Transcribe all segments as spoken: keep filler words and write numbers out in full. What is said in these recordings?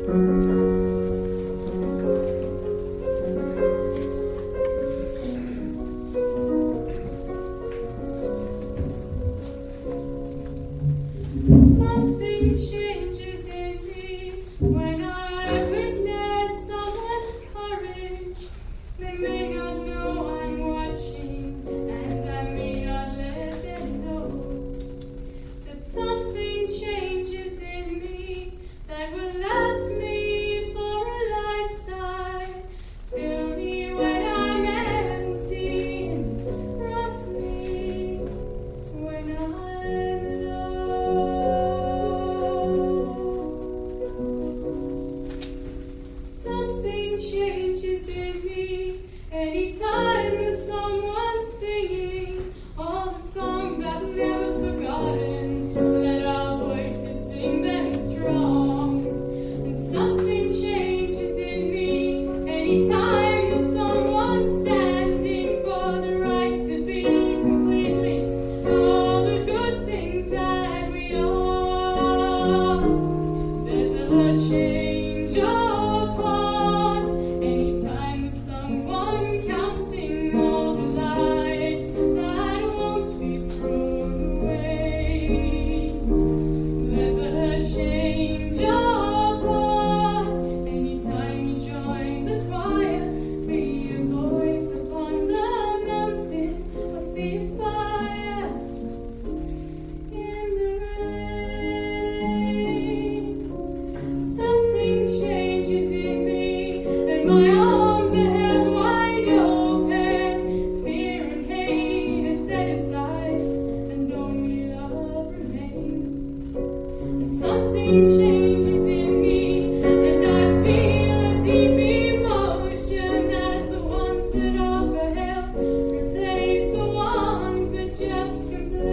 Something changes in me when I witness someone's courage. They may not know I'm watching, and I may not let them know that something changes in me that will last me for a lifetime. Fill me when I'm empty, and rock me when I'm Something changes in me anytime there's someone singing all the songs I've never forgotten. Let our voices sing them strong. And something changes in me anytime there's someone standing for the right to be completely all the good things that we are. There's a change of heart anytime there's someone counting all the lives that won't be thrown away. There's a change of heart anytime you join the choir. Be a voice upon the mountain, or see a fire in the rain. Something changes in me, and my arms are held wide open. Fear and hate is set aside, and only love remains. And something changes in me, and I feel a deep emotion as the ones that offer help replace the ones that just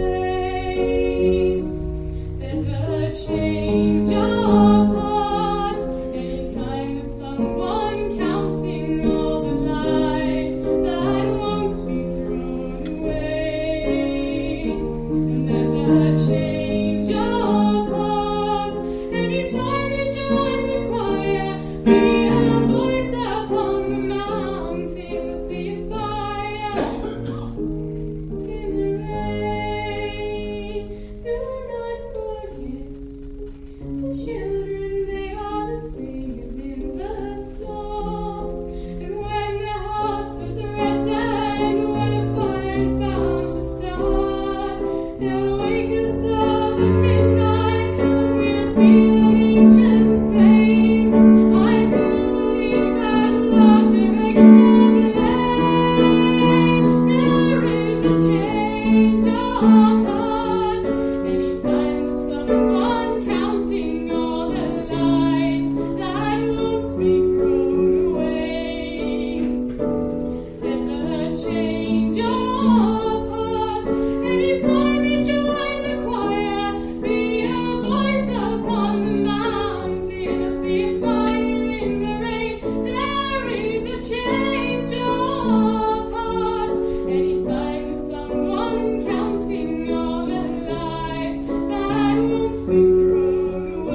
complain. There's a change of heart anytime there's someone counting all the lives that won't be thrown away. And there's a change of heart anytime you join the choir. Be a voice upon the mountain, or see a fire in the rain. Do not forget the children, they are the singers in the storm. And when their hearts are threatened, when fire is bound to start, they'll wake us up at midnight, and we'll feel an ancient flame. I do believe that laughter explode the lane. There is a change of heart anytime there's someone counting all the lives that won't be thrown away. There's a change of heart anytime you join the choir. Be a voice upon the mountain, or see a fire in the rain. There is a change of heart anytime there's someone counting all the lives that won't be thrown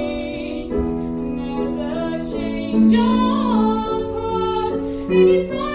away. And there's a change of heart anytime